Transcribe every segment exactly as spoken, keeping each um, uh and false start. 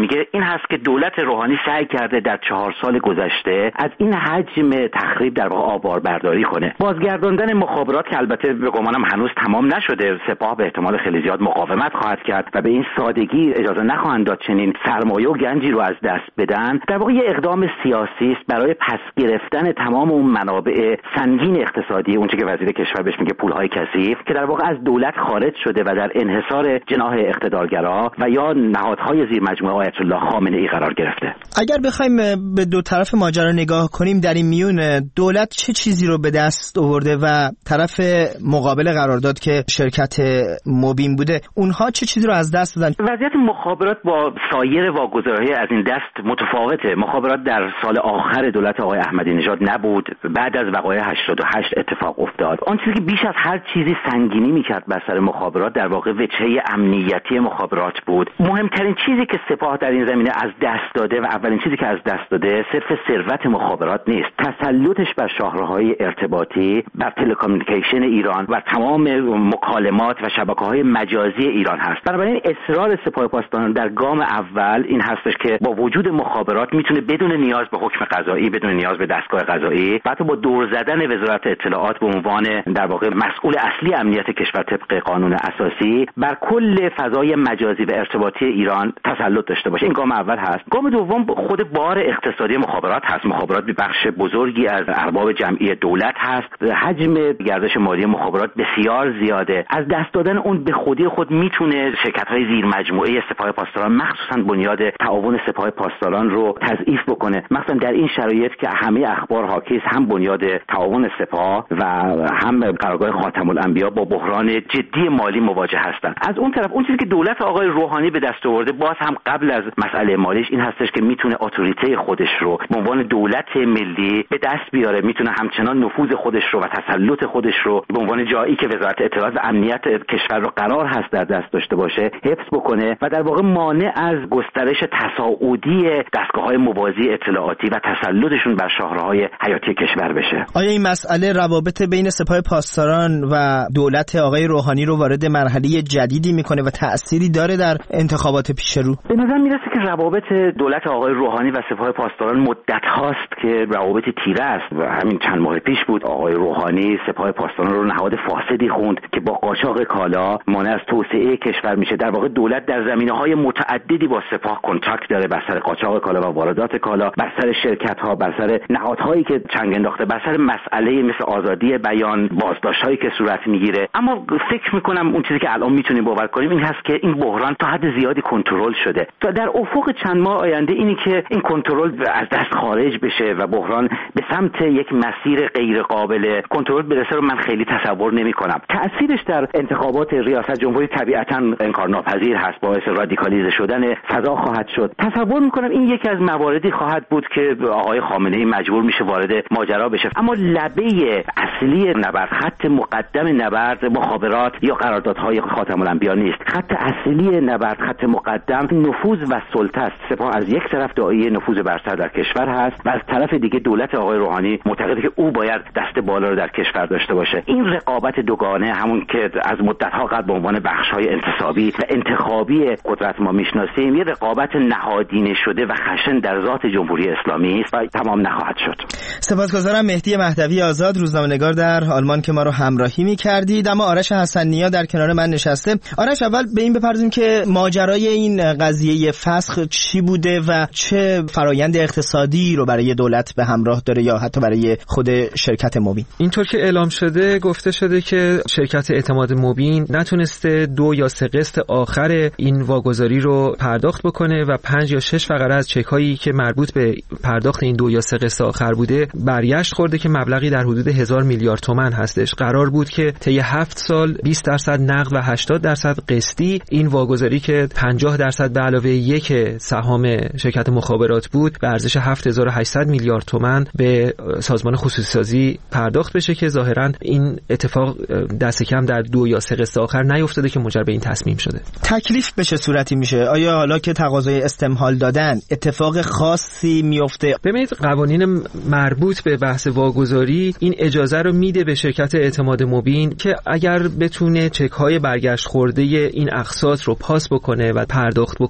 میگه این هست که دولت روحانی سعی کرده در چهار سال گذشته از این حجم تخریب در واقع آوار برداری کنه. بازگرداندن مخابرات که البته به گمانم هنوز تمام نشده، سپاه به احتمال خیلی زیاد مقاومت خواهد کرد و به این سادگی اجازه نخواهند داد چنین سرمایه و گنجی رو از دست بدن. در واقع یه اقدام سیاسی است برای پس گرفتن تمام اون منابع سنگین اقتصادی، اون چه که وزیر کشور بهش میگه پولهای کثیف، که در واقع از دولت خارج شده و در انحصار جناح اقتدارگرا و یا نهادهای زیر مجموعه آیت الله خامنه ای قرار گرفته. اگر بخوایم به دو طرف ماجرا نگاه کنیم، در این میون دولت چه چیزی رو به دست آورده و طرف مقابل قرارداد که شرکت موبین بوده اونها چه چیزی رو از دست دادن؟ وضعیت مخابرات با سایر واگذارهای از این دست متفاوته. مخابرات در سال آخر دولت آقای احمدی نژاد نبود، بعد از وقایع هشتاد و هشت اتفاق افتاد. آن چیزی که بیش از هر چیزی سنگینی میکرد بر سر مخابرات در واقع وجهه امنیتی مخابرات بود. مهمترین چیزی که سپاه در این زمینه از دست داده و اولین چیزی که از دست داده صرف ثروت مخابرات نیست، تسلطش بر شاهراهای ارتباطی، بر تلکامیونیکیشن ایران و تمام مکالمات و شبکه‌های مجازی ایران هست. بنابراین اصرار سپاه پاسداران در گام اول این هستش که با وجود مخابرات میتونه بدون نیاز به حکم قضایی، بدون نیاز به دستگاه قضایی، حتی با دور زدن وزارت اطلاعات به عنوان در واقع مسئول اصلی امنیت کشور طبق قانون اساسی بر کل فضای مجازی و ارتباطی ایران تسلط داشته باشه. این گام اول هست. گام دوم خود بار اقتصادی مخابرات هست. مخابرات به بخش بزرگی از ارباب جمعی دولت هست. حجم گردش مالی مخابرات بسیار زیاده. از دست دادن اون به خودی خود میتونه شرکت‌های زیر مجموعه سپاه پاسداران مخصوصا بنیاد تعاون سپاه پاسداران رو تضعیف بکنه. مثلا در این شرایط که همه اخبار حاکی است، هم بنیاد تعاون سپاه و هم قرارگاه خاتم الانبیا با بحران جدی مالی مواجه هستند. از اون طرف اون چیزی که دولت آقای روحانی به دست آورده باز هم قبل از مسئله مالیش این هستش که میتونه اتوریته خودش رو به عنوان دولت ملی به دست بیاره، میتونه همچنان نفوذ خودش رو و تسلط خودش رو به عنوان جایی که وزارت اطلاعات و امنیت کشور رو قرار هست در دست داشته باشه حفظ بکنه و در واقع مانع از گسترش تصاعدی دستگاه‌های موازی اطلاعاتی و تسلطشون بر شاهراهای حیاتی کشور بشه. آیا این مسئله روابط بین سپاه پاسداران و دولت آقای روحانی رو وارد مرحله جدیدی میکنه و تأثیری داره در انتخابات پیش رو؟ به نظر میرسه که روابط دولت آقای روحانی و سپاه پاسداران مدت هاست که روابط تیره است و همین چند ماه پیش بود آقای روحانی سپاه پاسداران رو نهاد فاسدی خوند که با قاچاق کالا مانع از توسعه کشور میشه. در واقع دولت در زمینه‌های متعددی با سپاه کنتاکت داره، بر سر قاچاق کالا و واردات کالا، بر سر شرکت‌ها، بر سر نهادهایی که چنگ انداخته، بر سر مسئله مثل آزادی بیان، بازداشت‌هایی که صورت میگیره. اما فکر میکنم اون چیزی که الان میتونیم باور کنیم این هست که این بحران تا حد زیادی کنترل شده. تا در افق چند ماه آینده اینی که این کنترل از دست خارج بشه و بحران به سمت یک مسیر غیر قابل کنترل برسه رو من خیلی تصور نمی‌کنم. تأثیرش در انتخابات ریاست جمهوری طبیعتاً انکارناپذیر هست، باعث رادیکالیزه شدن فضا خواهد شد. تصور می‌کنم این یکی از مواردی خواهد بود که آقای خامنه‌ای مجبور میشه وارد ماجرا بشه. اما لبه اصلی نبرد، خط مقدم نبرد مخابرات یا قراردادهای خاتم الانبیا نیست. خط اصلی نبرد، خط مقدم نفوذ و سلطه است. سپاه از یک طرف داعی نفوذ برتر در کشور هست و از طرف دیگه دولت آقای روحانی معتقده که او باید دست بالا رو در کشور داشته باشه. این رقابت دوگانه همون که از مدت‌ها قبل به عنوان بخش‌های انتصابی و انتخابی قدرت ما میشناسیم، یه رقابت نهادینه شده و خشن در ذات جمهوری اسلامی است و تمام نخواهد شد. سپاسگزارم مهدی مهدوی آزاد، روزنامه‌نگار در آلمان که ما رو همراهی می‌کردید. اما آرش حسن‌نیا در کنار من نشسته. آرش، اول به این بپردازیم که ماجرای این قضیه فسخ چی بوده و چه فرایند اقتصادی رو برای دولت به همراه داره یا حتی برای خود شرکت موبین. اینطور که اعلام شده گفته شده که شرکت اعتماد موبین نتونسته دو یا سه قسط آخر این واگذاری رو پرداخت بکنه و پنج یا شش فقره از چک‌هایی که مربوط به پرداخت این دو یا سه قسط آخر بوده برگشت خورده که مبلغی در حدود هزار میلیارد تومان هستش. قرار بود که طی هفت سال بیست درصد نقد و هشتاد درصد قسطی این واگذاری که پنجاه درصد به علاوه یک سهام شرکت مخابرات بود به ارزش هفت هزار و هشتصد میلیارد تومان به سازمان خصوصی سازی پرداخت بشه که ظاهراً این اتفاق دست کم در دو یا سه قسط آخر نیفتاده که منجر به این تصمیم شده. تکلیف به چه صورتی میشه؟ آیا حالا که تقاضای استمهال دادن اتفاق خاصی میفته؟ ببینید قوانین مربوط به بحث واگذاری این اجازه رو میده به شرکت اعتماد موبین که اگر بتونه چک‌های برگشت خورده این اقساط رو پاس بکنه و پرداخت بکنه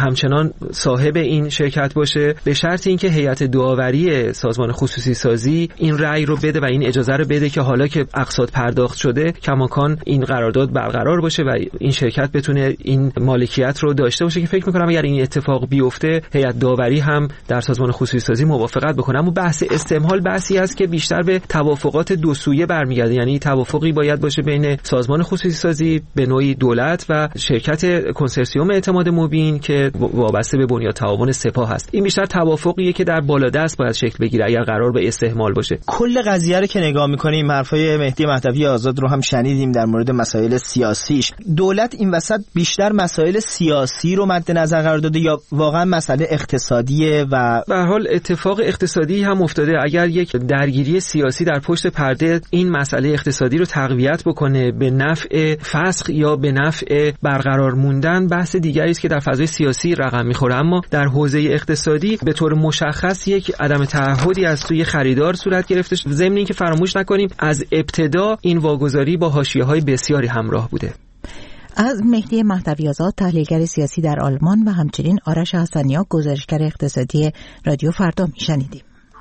همچنان صاحب این شرکت باشه، به شرط اینکه هیئت داوری سازمان خصوصی سازی این رأی رو بده و این اجازه رو بده که حالا که اقساط پرداخت شده کماکان این قرارداد برقرار باشه و این شرکت بتونه این مالکیت رو داشته باشه، که فکر می‌کنم اگر این اتفاق بیفته هیئت داوری هم در سازمان خصوصی سازی موافقت بکنه. اما بحث استمهال بحثی است که بیشتر به توافقات دو سویه برمیگرده، یعنی توافقی باید باشه بین سازمان خصوصی سازی به نوعی دولت و شرکت کنسرسیوم اعتماد مبین که وابسته به بنیاد تعاون سپاه است. این بیشتر توافقیه که در بالادست باید شکل بگیره اگر قرار به استهمال باشه. کل قضیه رو که نگاه می‌کنیم، حرفای مهدی مهدوی آزاد رو هم شنیدیم در مورد مسائل سیاسیش. دولت این وسط بیشتر مسائل سیاسی رو مد نظر قرار داده یا واقعا مسئله اقتصادیه؟ و به هر حال اتفاق اقتصادی هم افتاده. اگر یک درگیری سیاسی در پشت پرده این مسئله اقتصادی رو تقویت بکنه به نفع فسخ یا به نفع برقرار موندن، بحث دیگری است که در فضای سیاسی رقم میخوره. اما در حوزه اقتصادی به طور مشخص یک عدم تعهدی از سوی خریدار صورت گرفته، ضمن اینکه فراموش نکنیم از ابتدا این واگذاری با حاشیه‌های بسیاری همراه بوده. از مهدی مهدوی آزاد، تحلیلگر سیاسی در آلمان، و همچنین آرش حسنی‌ها، گزارشگر اقتصادی رادیو فردا میشنیدیم.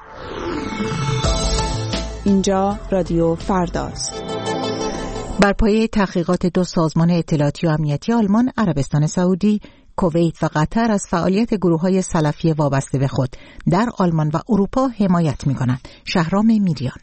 اینجا رادیو فرداست. بر پایه تحقیقات دو سازمان اطلاعاتی و امنیتی آلمان، عربستان سعودی، کویت و قطر از فعالیت گروه‌های سلفی وابسته به خود در آلمان و اروپا حمایت می‌کنند. شهرام میریان.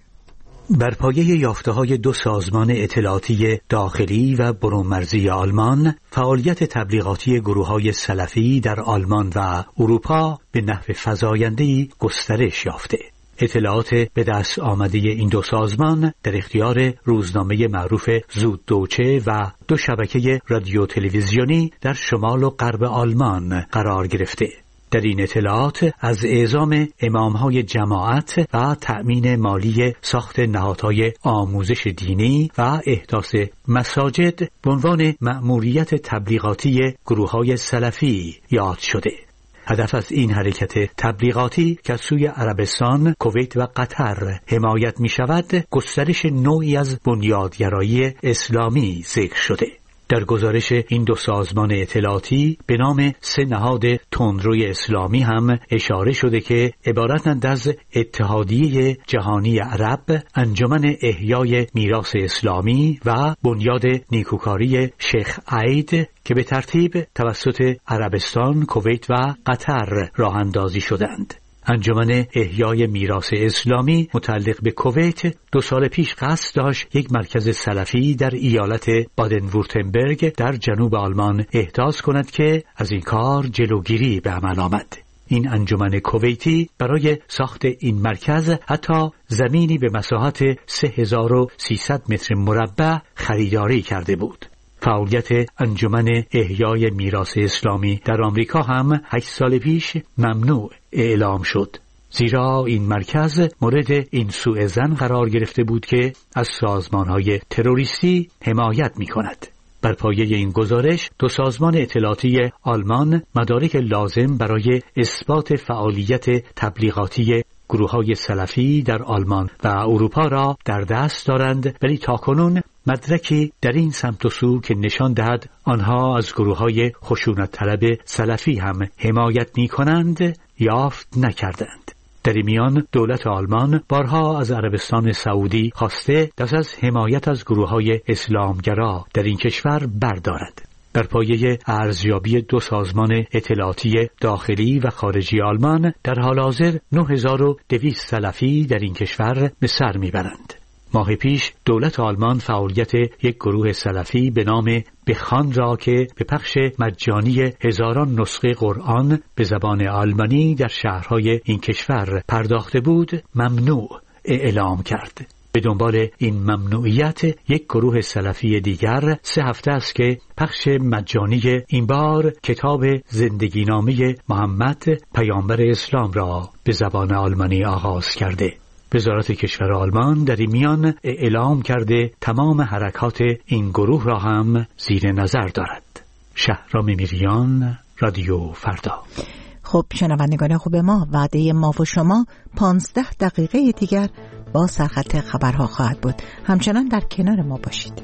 بر پایه یافته‌های دو سازمان اطلاعاتی داخلی و برون‌مرزی آلمان، فعالیت تبلیغاتی گروه‌های سلفی در آلمان و اروپا به نحو فزاینده‌ای گسترش یافته. اطلاعات به دست آمده این دو سازمان در اختیار روزنامه معروف زوددوچه و دو شبکه رادیو تلویزیونی در شمال و غرب آلمان قرار گرفته. در این اطلاعات از اعزام امامهای جماعت و تأمین مالی ساخت نهادهای آموزش دینی و احداث مساجد به عنوان مأموریت تبلیغاتی گروه‌های سلفی یاد شده. هدف از این حرکت تبلیغاتی که از سوی عربستان، کویت و قطر حمایت می شود، گسترش نوعی از بنیادگرایی اسلامی ذکر شده. در گزارش این دو سازمان اطلاعاتی به نام سه نهاد تندروی اسلامی هم اشاره شده که عبارتند از اتحادیه جهانی عرب، انجمن احیای میراث اسلامی و بنیاد نیکوکاری شیخ عید که به ترتیب توسط عربستان، کویت و قطر راه اندازی شدند. انجمن احیای میراث اسلامی متعلق به کویت دو سال پیش قصد داشت یک مرکز سلفی در ایالت بادن وورتنبرگ در جنوب آلمان احداث کند که از این کار جلوگیری به عمل آمد. این انجمن کویتی برای ساخت این مرکز حتی زمینی به مساحت سه هزار و سیصد متر مربع خریداری کرده بود. فعالیت انجمن احیای میراث اسلامی در آمریکا هم هشت سال پیش ممنوع اعلام شد، زیرا این مرکز مورد این سوء ظن قرار گرفته بود که از سازمان‌های تروریستی حمایت می‌کند. بر پایه این گزارش دو سازمان اطلاعاتی آلمان مدارک لازم برای اثبات فعالیت تبلیغاتی گروه‌های سلفی در آلمان و اروپا را در دست دارند، ولی تاکنون مدرکی در این سمت و سو که نشان دهد آنها از گروه‌های خشونت طلب سلفی هم حمایت می‌کنند یافت نکردند. در این میان دولت آلمان بارها از عربستان سعودی خواسته دست از حمایت از گروه‌های اسلامگرا در این کشور بردارد. بر پایه ارزیابی دو سازمان اطلاعاتی داخلی و خارجی آلمان، در حال حاضر نه هزار و دویست سلفی در این کشور به سر میبرند. ماه پیش دولت آلمان فعالیت یک گروه سلفی به نام بخوان را که به پخش مجانی هزاران نسخه قرآن به زبان آلمانی در شهرهای این کشور پرداخته بود ممنوع اعلام کرد. به دنبال این ممنوعیت یک گروه سلفی دیگر سه هفته است که پخش مجانی این بار کتاب زندگی نامه محمد پیامبر اسلام را به زبان آلمانی آغاز کرده. وزارت کشور آلمان در این میان اعلام کرده تمام حرکات این گروه را هم زیر نظر دارد. شهرام میریان، رادیو فردا. خب شنوندگان خوب ما، وعده ما و شما پانزده دقیقه دیگر با سرخط خبرها خواهد بود. همچنان در کنار ما باشید.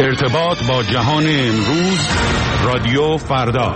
ارتباط با جهان امروز، رادیو فردا.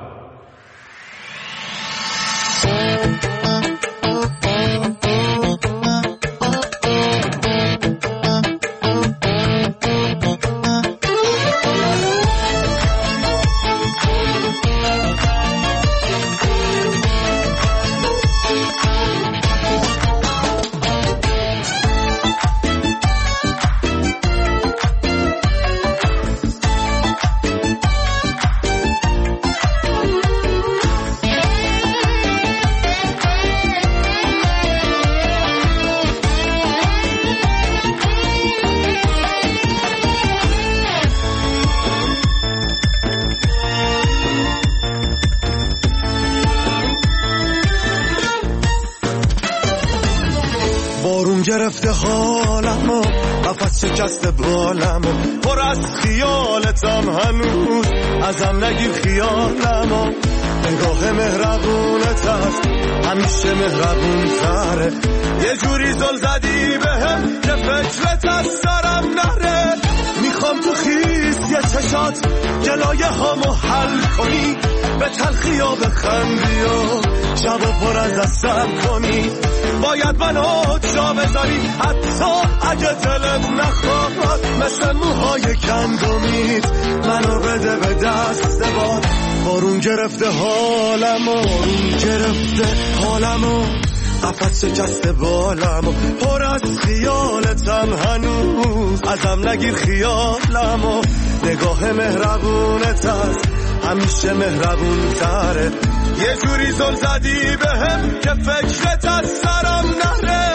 گرفته حالمو، قفس شکسته بالمو، پر از خیالتم هنوز، ازم نگیر خیالمو. نگاه مهربونت هست همیشه مهربون تره، یه جوری زل زدی بهم که فکرت از سرم نره. میخوام تو خیس یه چشات جلایه هامو حل کنی، به تلخی ها بخندی و شب و پر از دستم کنی. باید منو جا بذاری حتی اگه دلت نخواد، مثل موهای کندومیت منو بده به دست باد. بارون گرفته حالمو، بارون گرفته حالمو، قفس شکسته بالمو، پر از خیالتم هنوز، ازم نگیر خیالمو. نگاه مهربونت هست همیشه مهربون تره، یه جوری زل زدی بهم که فکرت از سرم نره.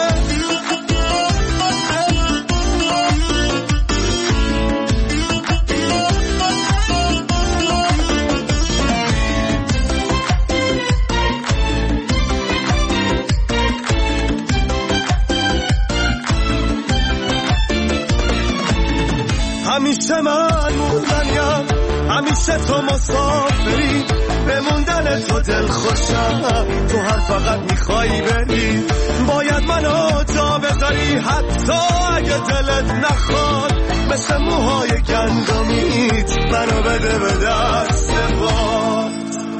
همیشه من موندنیم، همیشه تو مسافری، به موندن تو دل خوشم، تو هم فقط میخوایی بری. باید منو جا بذاری حتی اگه دلت نخواد، مثل موهای گندمیت منو بده به دست باد.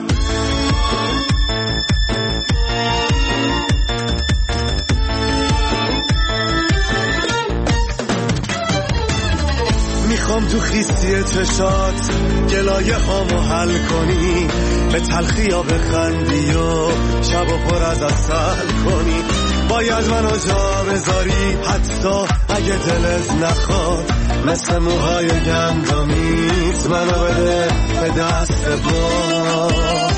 میخوام تو خیستی چشات گلایه هامو حل کنی، به تلخی ها بخندی و شب و پر از عسل کنی. باید منو جا بذاری حتی اگه دلت نخواد، مثل موهای گندمیت منو بده به دست باد.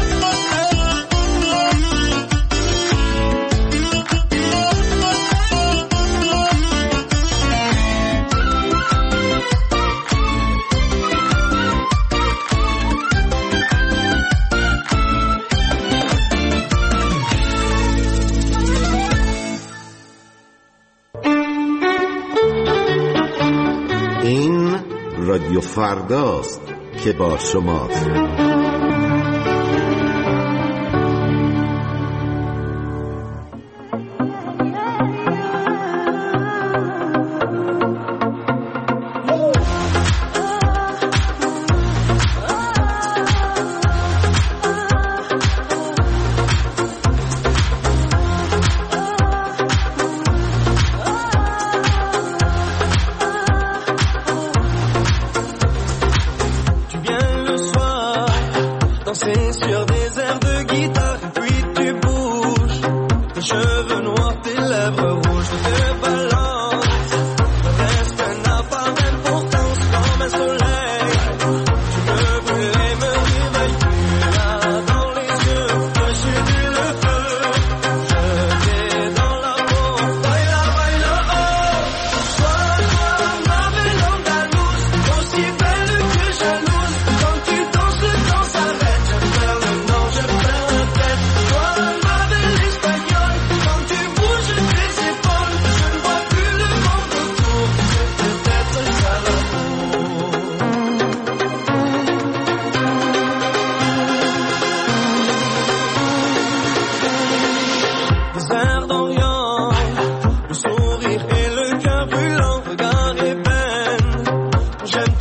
رادیو فرداست که با شماست.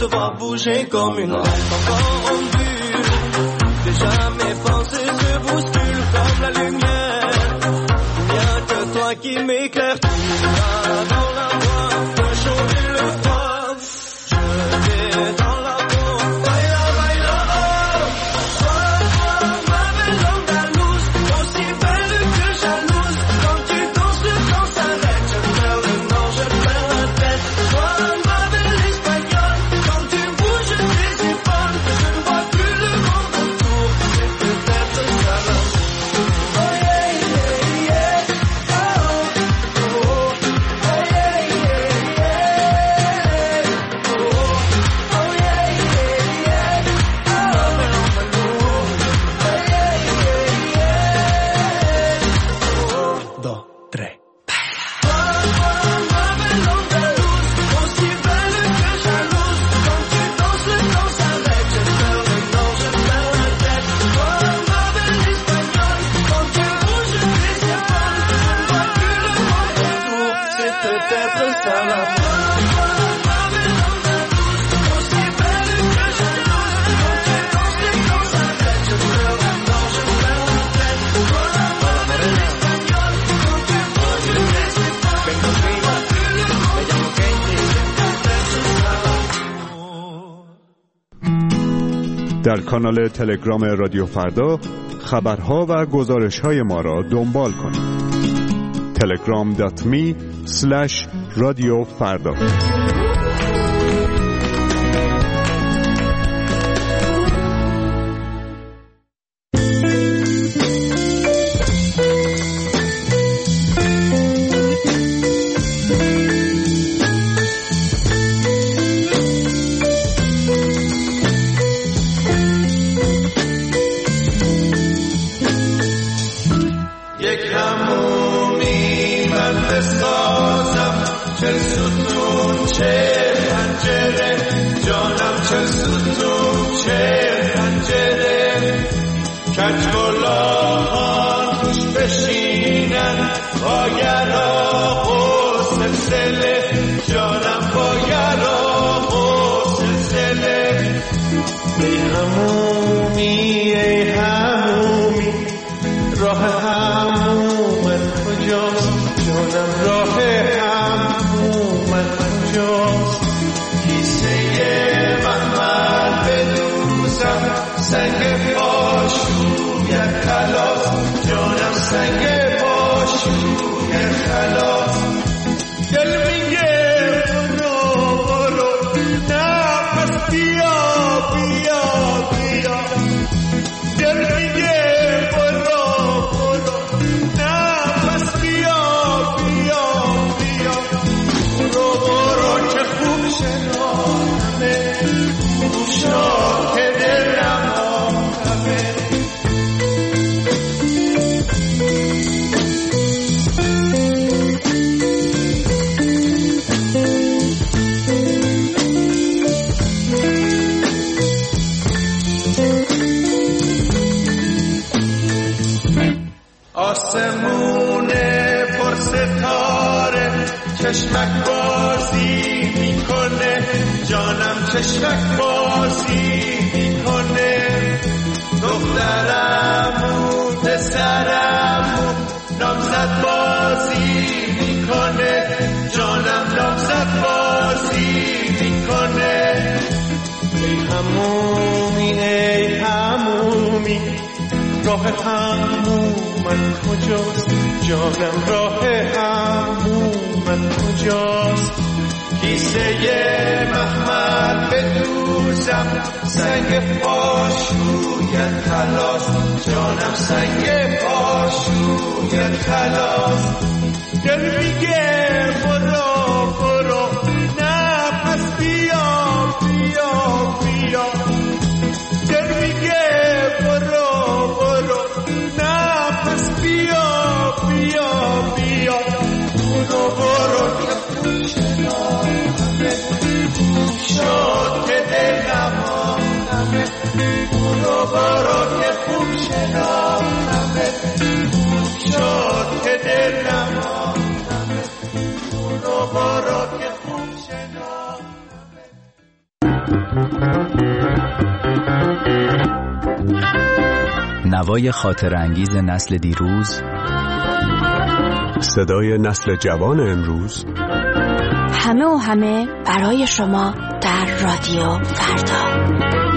te voir bouger comme une reine. Encore en vue, déjà mes pensées se bousculent comme la lumière. Rien que toi qui m'éclaire, tu vas dans la voie de changer le froid. Je vais dans la peau, baila, baila, oh. Toi, toi, ma belle andalouse, aussi belle que jalouse. Quand tu danses, le temps s'arrête. Je perds le nord, je perds la tête. Toi, ma belle espagnole, quand tu bouges tes épaules, je ne vois plus le monde autour. C'est peut-être ça l'amour. Oh yeah, yeah, yeah. Oh, oh, oh. Oh yeah, yeah, yeah. Oh, oh yeah, yeah, yeah. Oh, ma belle andalouse. Oh yeah, yeah, yeah. Oh, dos, tres. Aussi belle que jalouse, quand tu danses, le temps s'arrête. Je perds le nord, je perds la tête. Toi, ma belle espagnole, quand tu bouges tes épaules, je ne vois plus le monde autour. C'est peut-être ça la fin. Toi, ma belle andalouse, aussi belle que jalouse, quand tu danses, le temps s'arrête. Je perds le nord, je perds la tête. Toi, ma belle espagnole, quand tu bouges tes épaules, je ne vois plus le monde autour. در کانال تلگرام رادیو فردا خبرها و گزارش‌های ما را دنبال کنید. تلگرام دات می اسلش رادیو فردا. یک همومی من بسازم، چل ستون چه پنجره، جانم چل ستون چه پنجره، کجولاهان توش بشینن، باگرا و سلسله، جانم باگرا و سلسله. ای همومی ای همومی، راه همومت کجاست؟ جانم راه همومت کجاست؟ کیسه محمل بدوزم، سنگ پاشویت خلاص، جانم سنگ پاشویت خلاص. دل میگه برو برو، نه پس بیا بیا بیا. دل میگه برو برو، نه پس بیا بیا بیا. برو برو که خوب شناخته، گوشا که دلم آمده. آسمون پر ستاره چشمک بازی میکنه، جانم چشمک بازی میکنه. دخترمون پسرمون نامزد بازی میکنه، جانم نامزد بازی میکنه. ای همومی ای همومی، راه همومت کجاست؟ جانم راه همومت کجاست؟ کیسه محمل بدوزم، سنگ پاشویت خلاص، جانم سنگ پاشویت خلاص. دل میگه برو برو، نه پس بیا بیا بیا. دل میگه برو برو، نه پس بیا بیا بیا. برو برو که خوب شناخته، شد که دلم آمده. برو برو که خوب شناخته، شد که دلم آمده. برو برو که خوب شناخته. نوای خاطر انگیز نسل دیروز، صدای نسل جوان امروز، همه و همه برای شما در رادیو فردا.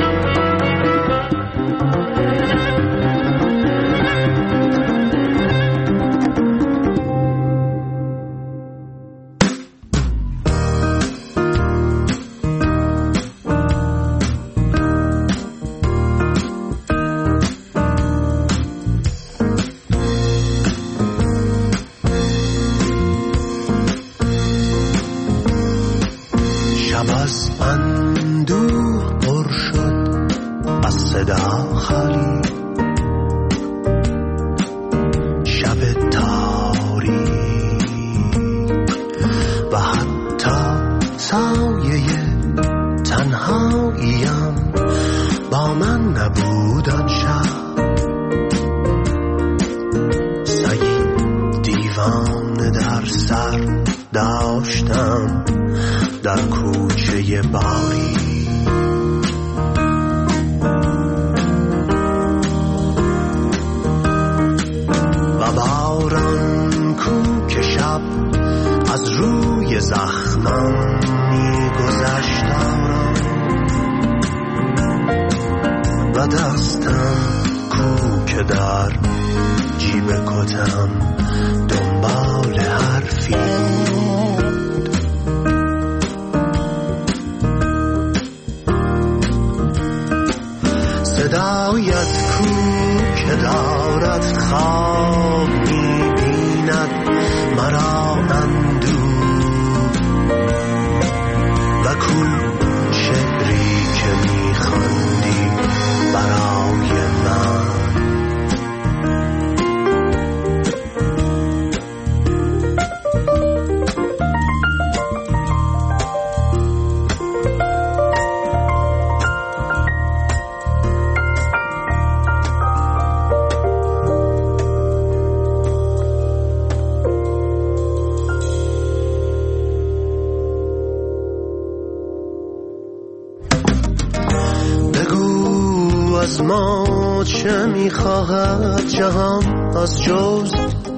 از ما چه میخواهد جهان از جز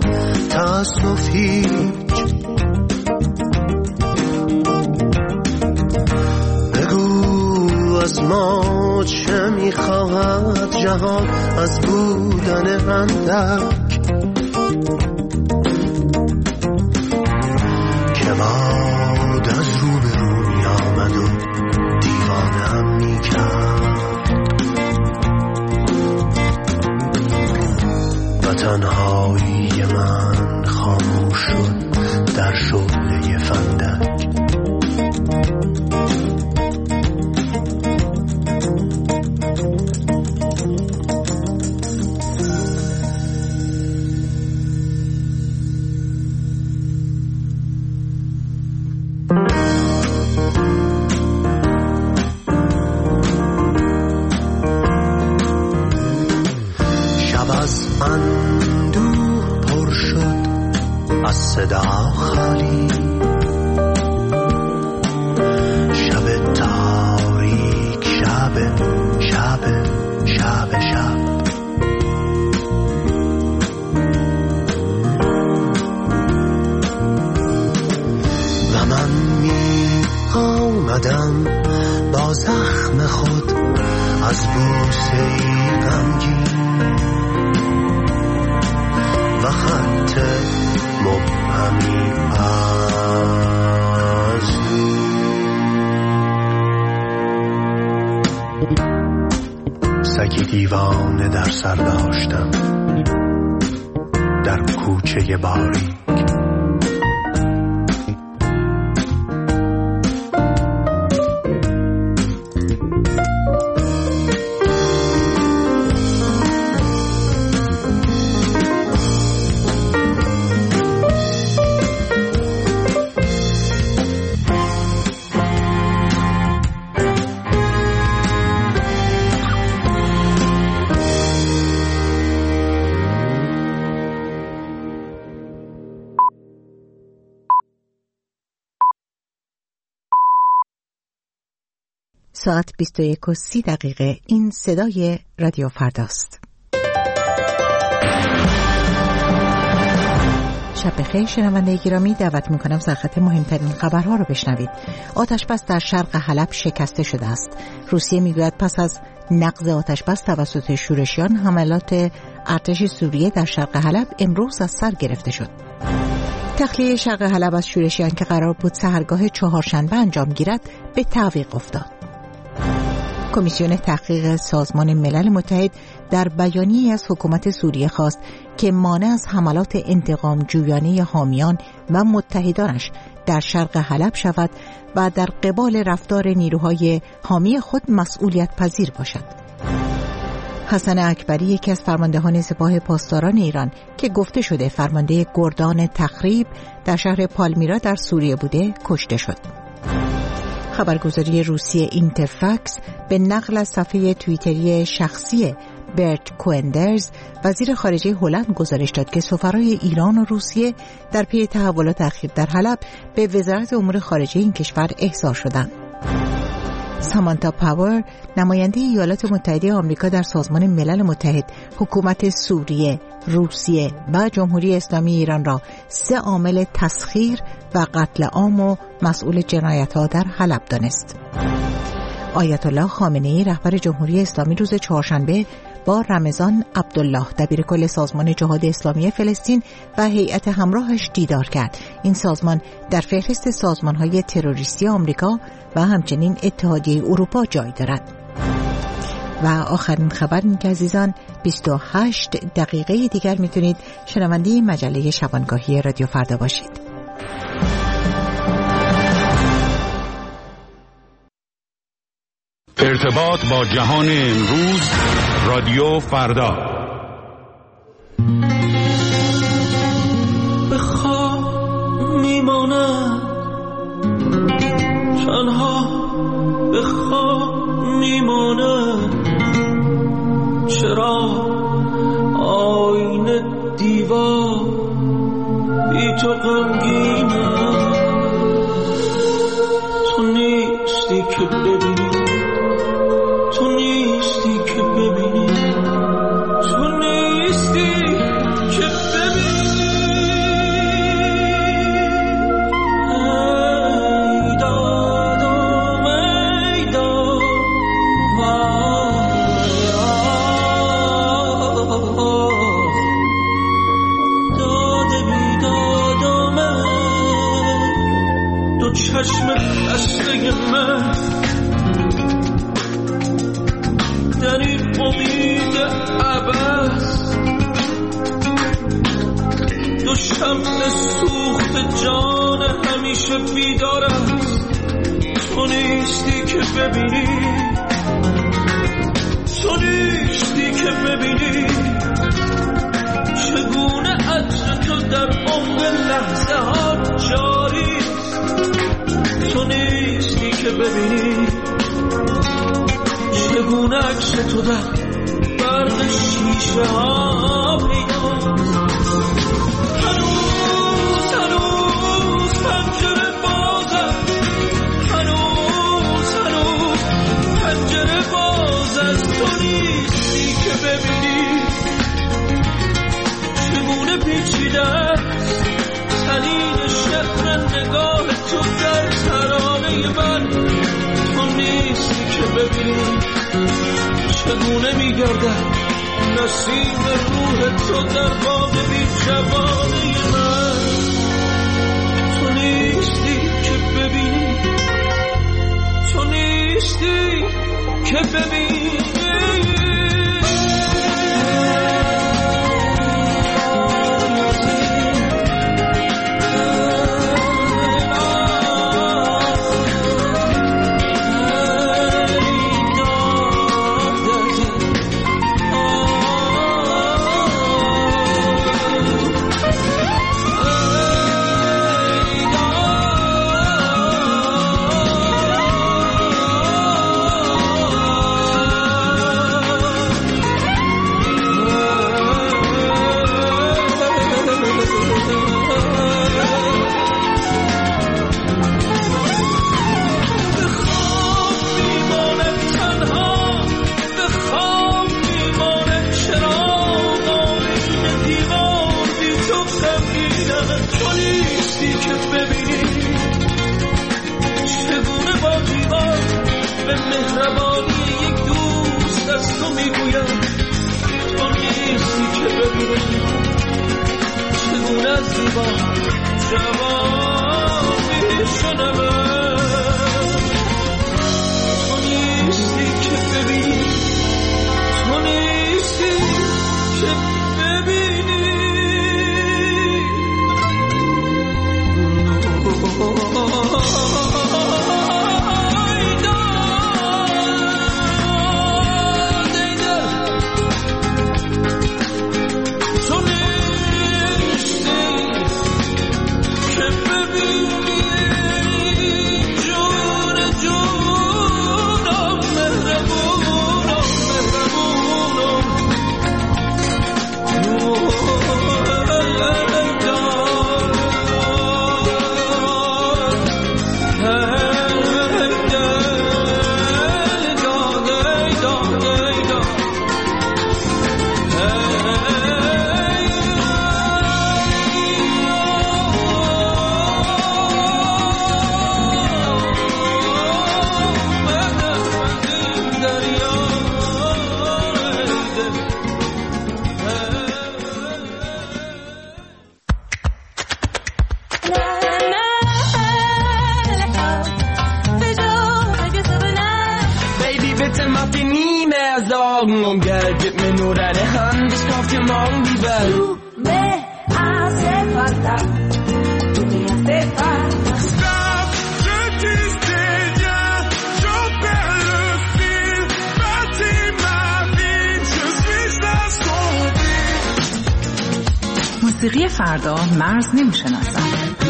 تأسف هیچ؟ بگو از ما چه میخواهد جهان از بودن اندک که باد از رو به رو می آمد و دیوانم میکرد و تنهایی من خاموش شد در شعله فندک. صدا خالی شب تاریک شب شب شب شب و من می آمدم با زخم خود از بوسه ای غمگین و خط مبهمی از سگی دیوانه در سر داشتم در کوچه باریک. ساعت بیست و یک و سی دقیقه. این صدای رادیو فرداست. شب بخیر شنونده گرامی، دعوت میکنم سرخط مهمترین خبرها رو بشنوید. آتش بس در شرق حلب شکسته شده است. روسیه میگوید پس از نقض آتش بس توسط شورشیان، حملات ارتش سوریه در شرق حلب امروز از سر گرفته شد. تخلیه شرق حلب از شورشیان که قرار بود سحرگاه چهارشنبه انجام گیرد به تعویق افتاد. کمیسیون تحقیق سازمان ملل متحد در بیانیه‌ای از حکومت سوریه خواست که مانع از حملات انتقام جویانه حامیان و متحدانش در شرق حلب شود و در قبال رفتار نیروهای حامی خود مسئولیت پذیر باشد. حسن اکبری، یکی از فرماندهان سپاه پاسداران ایران که گفته شده فرمانده گردان تخریب در شهر پالمیرا در سوریه بوده، کشته شد. خبرگزاری روسیه اینترفاکس به نقل از صفحه توییتری شخصی برت کوئندرز، وزیر خارجه هلند، گزارش داد که سفرای ایران و روسیه در پی تحولات اخیر در حلب به وزارت امور خارجه این کشور احضار شدند. سامانتا پاور، نماینده ایالات متحده آمریکا در سازمان ملل متحد، حکومت سوریه، روسیه و جمهوری اسلامی ایران را سه عامل تسخیر و قتل عام و مسئول جنایت‌ها در حلب دانست. آیت الله خامنه‌ای، رهبر جمهوری اسلامی، روز چهارشنبه با رمضان عبدالله، دبیرکل سازمان جهاد اسلامی فلسطین و هیئت همراهش دیدار کرد. این سازمان در فهرست سازمان‌های تروریستی آمریکا و همچنین اتحادیه اروپا جای دارد. و آخرین خبر این که عزیزان، بیست و هشت دقیقه دیگر میتونید شنونده مجله شبانگاهی رادیو فردا باشید. ارتباط با جهان امروز، رادیو فردا. به خواب میمانم تنها، به خواب میمانم چرا آینه دیوار بی تو غمگینم. تو نیستی که ببینی، تو نیستی که ببینی، تو نیستی که ببینی. ای دادم ای داد داده بیدادم، دو چشم بسته من در این امید عباس، دو شمع سوخت جان همیشه بیدار است. تو نیستی که ببینی، تو نیستی که ببینی چگونه عطر تو در عمق لحظه ها جاری. تو نیستی که ببینی چگونه عکس تو در برق شیشه ها پیداست. هنوز هنوز پنجره بازم، هنوز هنوز پنجره باز از تو نیستی که ببینی چگونه پیچیده است تنین شعر نگاه تو در ترانه من. تو نیستی که ببینی چگونه میگردد نسیم روح تو در باغ بی جوانه من. تو نیستی که ببینی، تو نیستی که ببینی. میگویم تو نیستی که ببینی چگونه از دیوان جوان میشنمه تو نیستی که ببینی تو نیستی که ببینی Augen Geld, gib mir nur deine Hand, ich kauf dir morgen die Welt. Du me hace falta, du me hace falta. Stop, je disais bien, je perds le fil, bâtis ma vie, je suis à son fil. موسیقی فردا مرز نمیشناسن.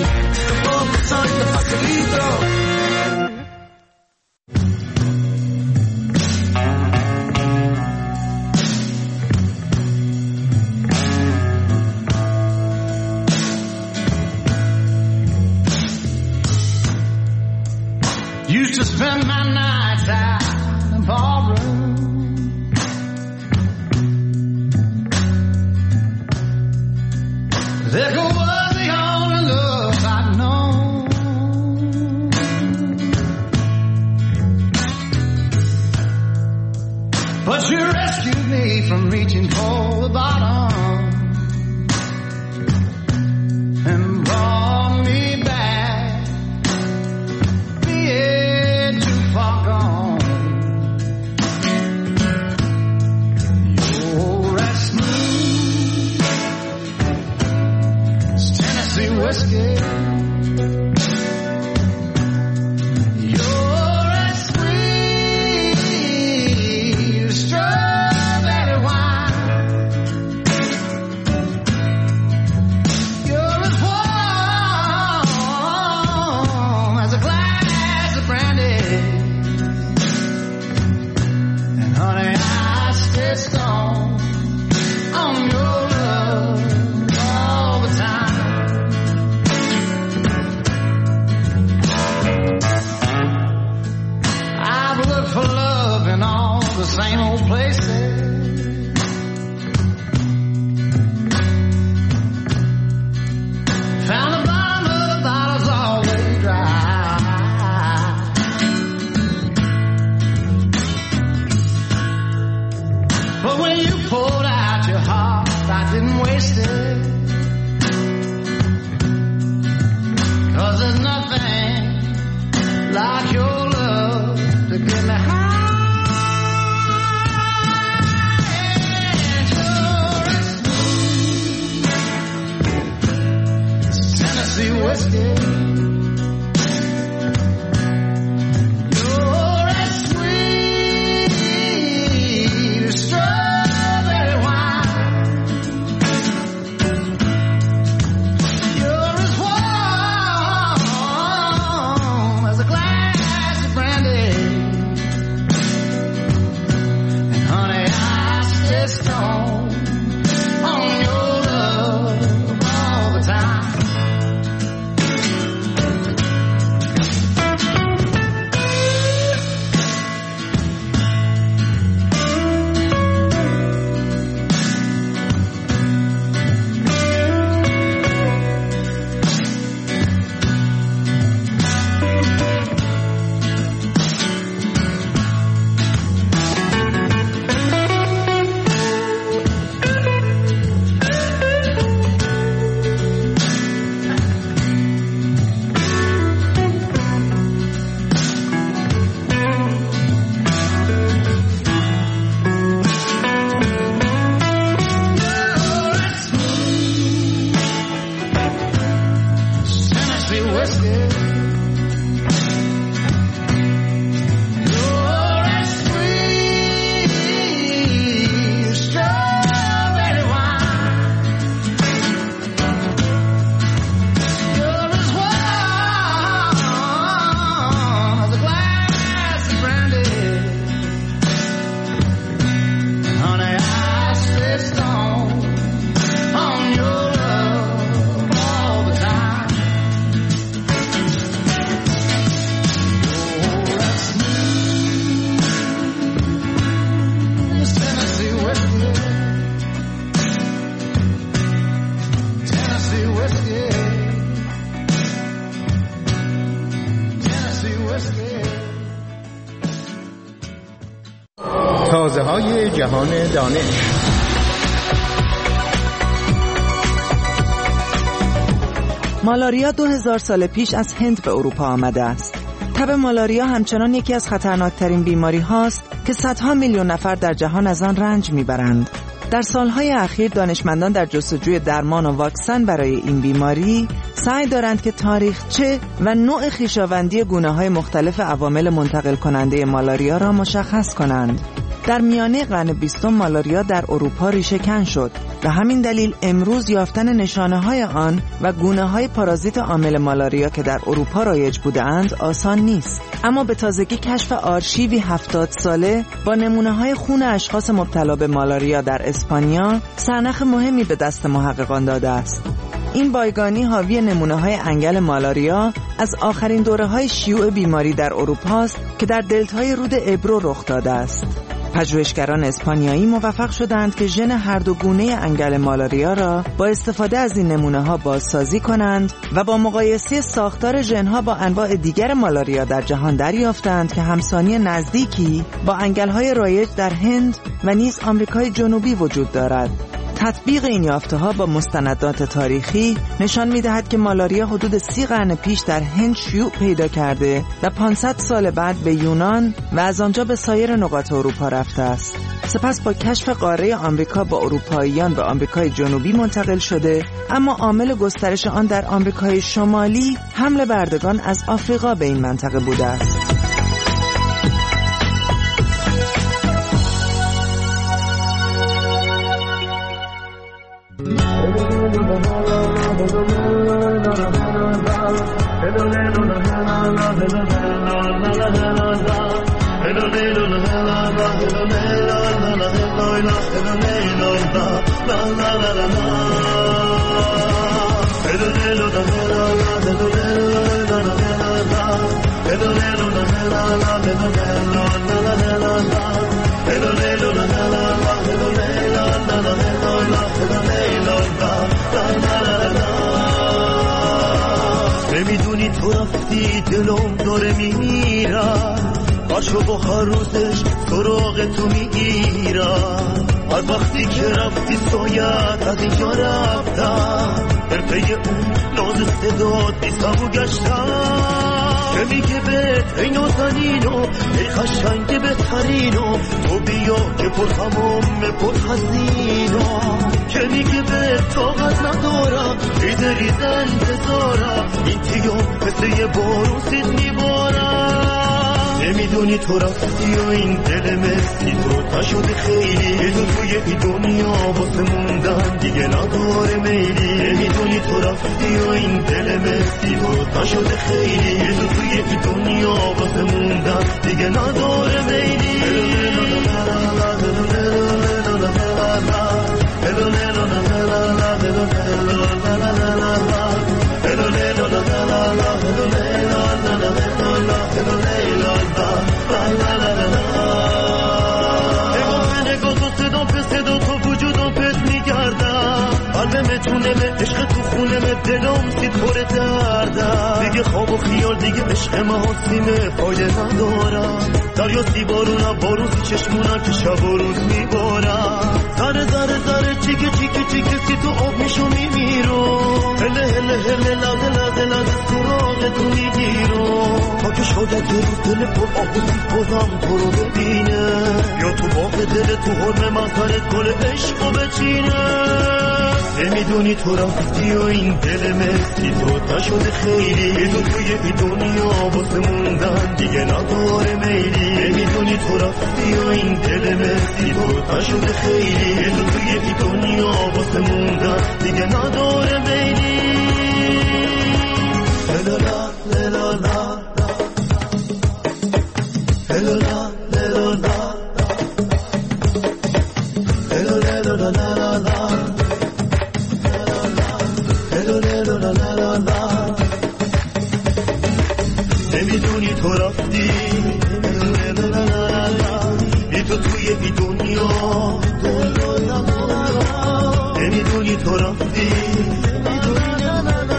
Used to spend my nights out in the ballroom. Liquor was the only love I'd known. But you rescued me from reaching for the bottom and brought me back. Far gone. You're as smooth as Tennessee whiskey. You're as sweet as strawberry wine. You're as warm as a glass of brandy. Honey, I stay strong on your love all the time. I've looked for love in all the same old places. Found the bottom of the bottle's always dry. But when you poured out your heart, I didn't waste it. 'Cause there's nothing like your love to get me high. And you're as smooth as Tennessee whiskey. تازه های جهان دانش. مالاریا دو هزار سال پیش از هند به اروپا آمده است. تب مالاریا همچنان یکی از خطرناکترین بیماری هاست که صدها میلیون نفر در جهان از آن رنج میبرند. در سالهای اخیر دانشمندان در جستجوی درمان و واکسن برای این بیماری سعی دارند که تاریخچه و نوع خویشاوندی گونه‌های مختلف عوامل منتقل کننده مالاریا را مشخص کنند. در میانه قرن بیستم مالاریا در اروپا ریشه‌کن شد و همین دلیل امروز یافتن نشانه‌های آن و گونه‌های پارازیت عامل مالاریا که در اروپا رایج بودند آسان نیست. اما به تازگی کشف آرشیوی هفتاد ساله با نمونه‌های خون اشخاص مبتلا به مالاریا در اسپانیا سرنخ مهمی به دست محققان داده است. این بایگانی حاوی نمونه‌های انگل مالاریا از آخرین دوره‌های شیوع بیماری در اروپا است که در دلتای رود ابرو رخ داده است. پژوهشگران اسپانیایی موفق شدند که ژن هر دو گونه انگل مالاریا را با استفاده از این نمونه‌ها بازسازی کنند و با مقایسه ساختار ژن‌ها با انواع دیگر مالاریا در جهان دریافتند که همسانی نزدیکی با انگل‌های رایج در هند و نیز آمریکای جنوبی وجود دارد. تطبیق این یافته‌ها با مستندات تاریخی نشان می‌دهد که مالاریا حدود سی قرن پیش در هند شیوع پیدا کرده و پانصد سال بعد به یونان و از آنجا به سایر نقاط اروپا رفته است. سپس با کشف قاره آمریکا با اروپاییان به آمریکای جنوبی منتقل شده، اما عامل گسترش آن در آمریکای شمالی حمل بردگان از آفریقا به این منطقه بوده است. نمیدونی تو رفتی دلم داره میمیرم، باشو با هر روزش سراغ تو میگیرم. هر وقتی که رفتی سایت از اینجا رفتم، در پی اون ناز صدات بیسم و گشتم که میگه بهت ای نازنینو ای قشنگ بهترینو، تو بیا که پر تمام پر حزینو، که میگه بهت طاقت ندارم ریز ریز انتظارم، این تیو مثل یه بارون سید میبارم. نمیدونی تو رفتی و این دل مسی تو تشده خیلی، یه تو توی این دنیا واسه موندن دیگه نداره میلی. نمیدونی تو رفتی و این دل مسی تو تشده خیلی، یه تو توی این دنیا واسه موندن دیگه نداره میلی. عشق تو خونم دلم سید پر دردم، دیگه خواب و خیال دیگه عشق محاسیمه فایده ندارم. دریا سی بارونم بارون سی چشمونم که شب و روز میبارم، ذره ذره ذره چیکه چیکه چیکه سی تو آب میشو میمیرم، هله هله هله لده لده لده سراغ تو میگیرم، تا که شاید یه روز دل پر آب و سید بازم تو رو ببینه، یا تو باغ دل تو حرم منظرت گل عشقو بچینه. نمیدونی تو رفتی و این دل مسی تو تشده خیلی، یه تو توی این دنیا واسه موندن دیگه نداره میلی. نمیدونی تو رفتی و این دل مسی تو تشده خیلی، یه تو توی این دنیا واسه موندن دیگه نداره میلی. هلالا هلالا هلالا نمیدونی تو رفتی ای تو توی این دنیا، نمیدونی تو رفتی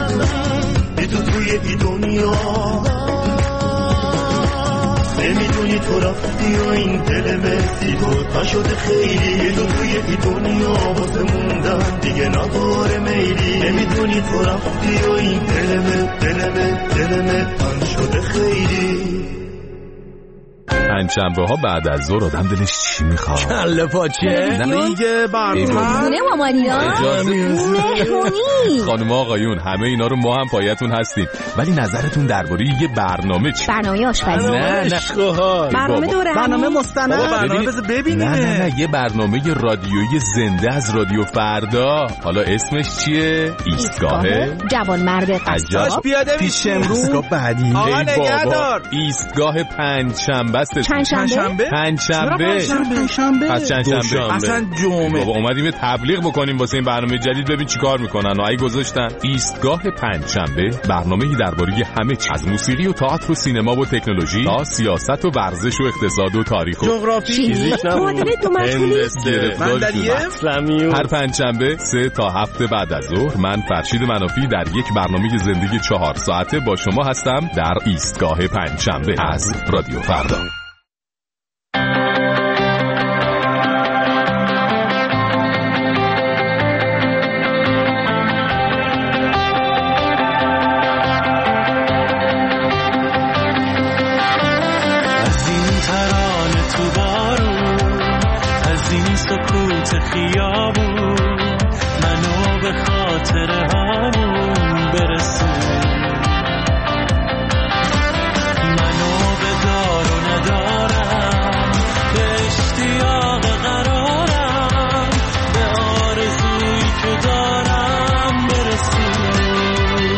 ای تو توی این دنیا، نمیدونی نمیدونی تو رفتی و این دل مسی تو نشده خیلی تو توی این دنیا واسه موندن دیگه نداره میلی نمیدونی تو رفتی و این دل م دل م دل م تن شده خیلی پنجشنبه ها بعد از ظهر آدم دلش چی میخواد؟ کله پاچه دیگه برنامه خونه مامانینا مهمونی خانم آقایون همه اینا رو ما هم پایتون هستیم ولی نظرتون درباره یه برنامه چی؟ برنامه آشپزی نه نه برنامه دوره برنامه مستند برنامه بذار ببینیم نه نه نه یه برنامه رادیویی زنده از رادیو فردا حالا اسمش چیه؟ ایستگاه جوانمرد قصاب پیاده میشیم ایستگاه بعدی آقا نگهدار ایستگاه پنجشنبه است پنجشنبه پنجشنبه پنجشنبه پس چندشنبه اصلا جمعه بابا اومدیم تبلیغ بکنیم واسه این برنامه جدید ببین چیکار میکنن و ای گذاشتن ایستگاه پنجشنبه برنامه‌ای درباره همه چیز از موسیقی و تئاتر و سینما و تکنولوژی تا سیاست و ورزش و اقتصاد و تاریخ و جغرافی فیزیک معادله دو مشغولی اسلامی هر پنجشنبه سه تا هفت بعد از ظهر من فرشید منافی در یک برنامه زندگی چهار ساعته با شما هستم در ایستگاه پنجشنبه از رادیو فردا. خیابون منو به خاطر همون برسون منو به دار و ندارم به اشتیاق قرارم به آرزویی که دارم برسون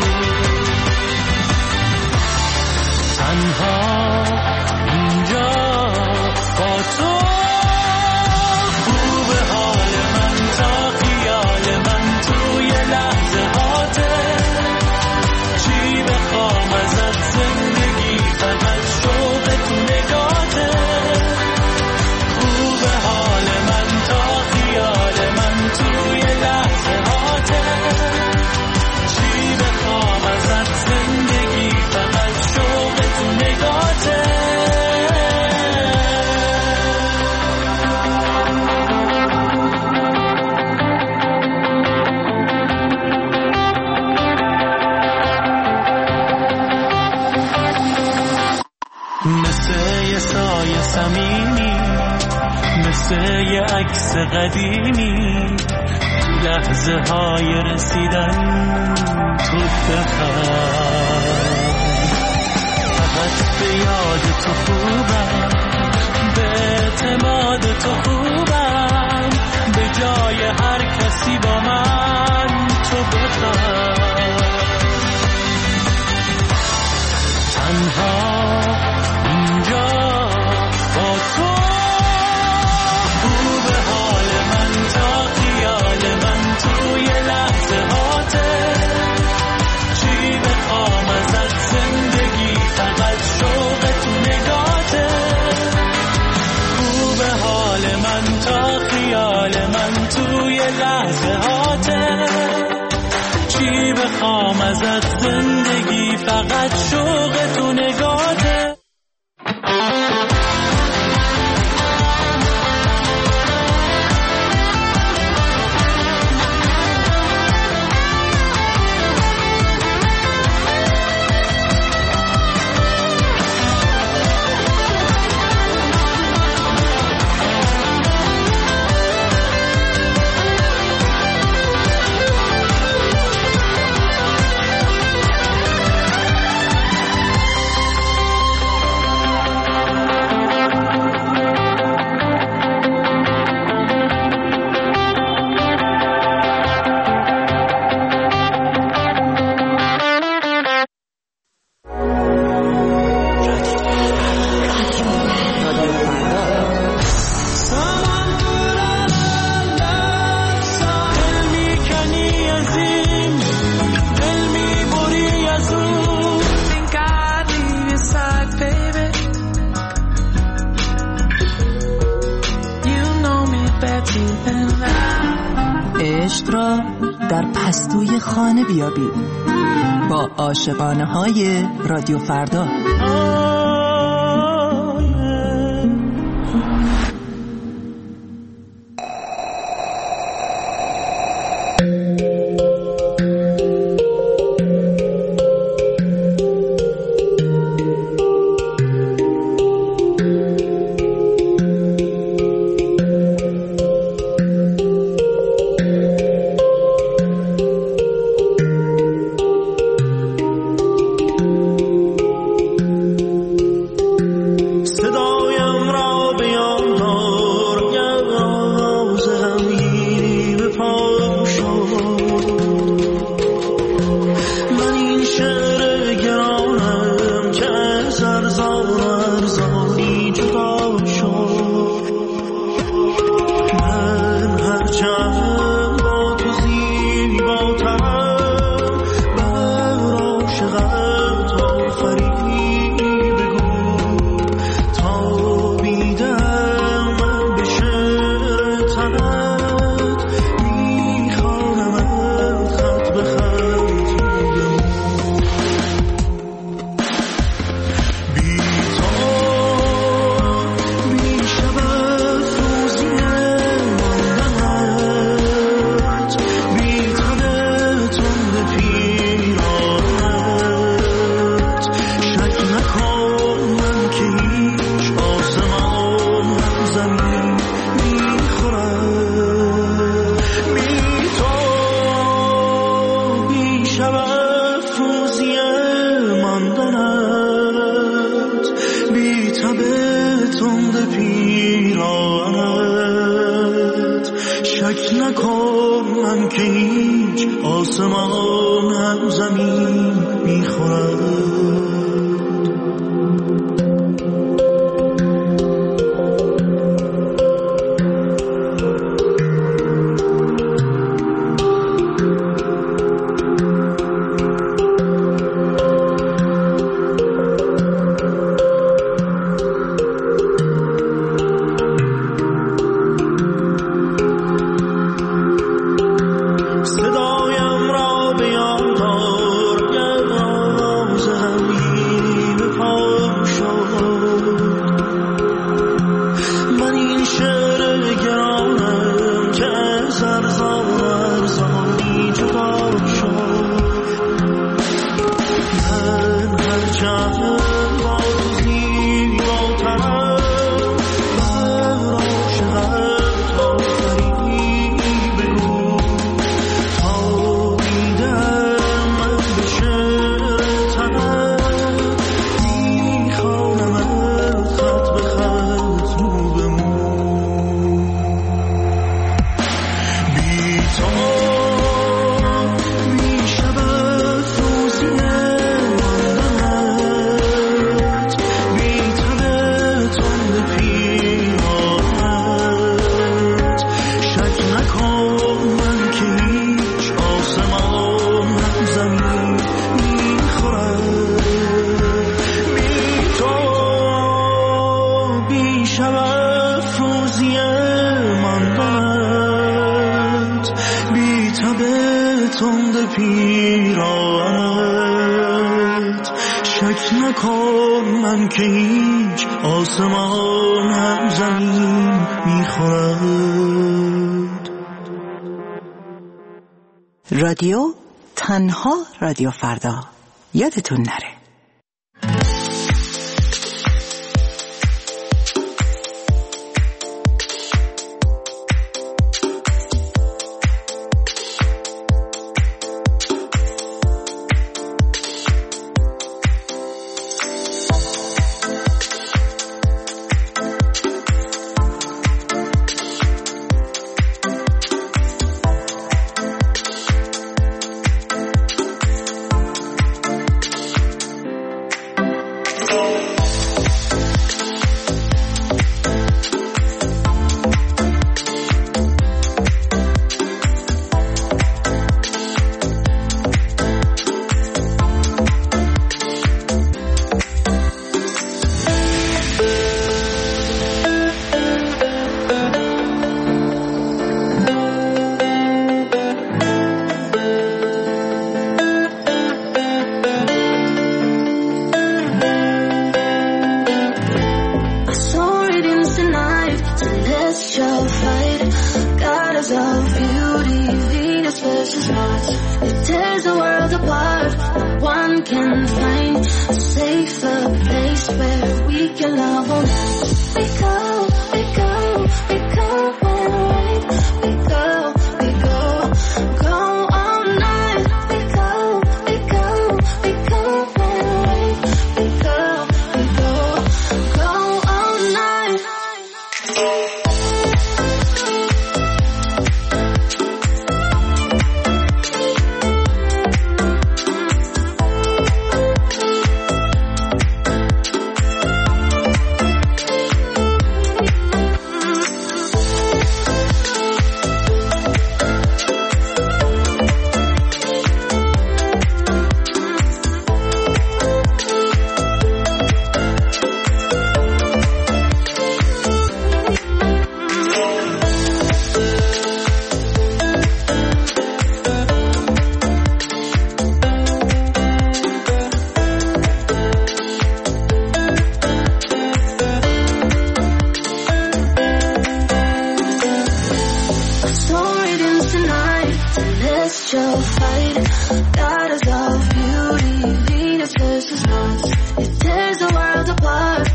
تنها اینجا با تو یه عکس قدیمی تو لحظه های رسیدن تو بخواه فقط به یاد تو خوبم به اعتماد تو خوبم به جای هر کسی با من تو بخواه تنها اینجا با تو توی لحظه هاته چی بخوام ازت زندگی فقط شوق تو نگاته خوب حال من تا خیال من توی لحظه هاته چی بخوام ازت زندگی فقط شوق تو نگاته عشق را در پستوی خانه بیابید با عاشقانه های رادیو فردا. تند پیرانت شک نکن من که هیچ آسمانم زمین میخورد پیرانت شک نکن من که هیچ آسمان هم زمین میخورد. رادیو تنها رادیو فردا، یادتون نره.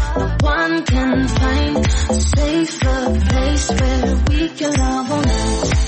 One can find a safer place where we can love all night.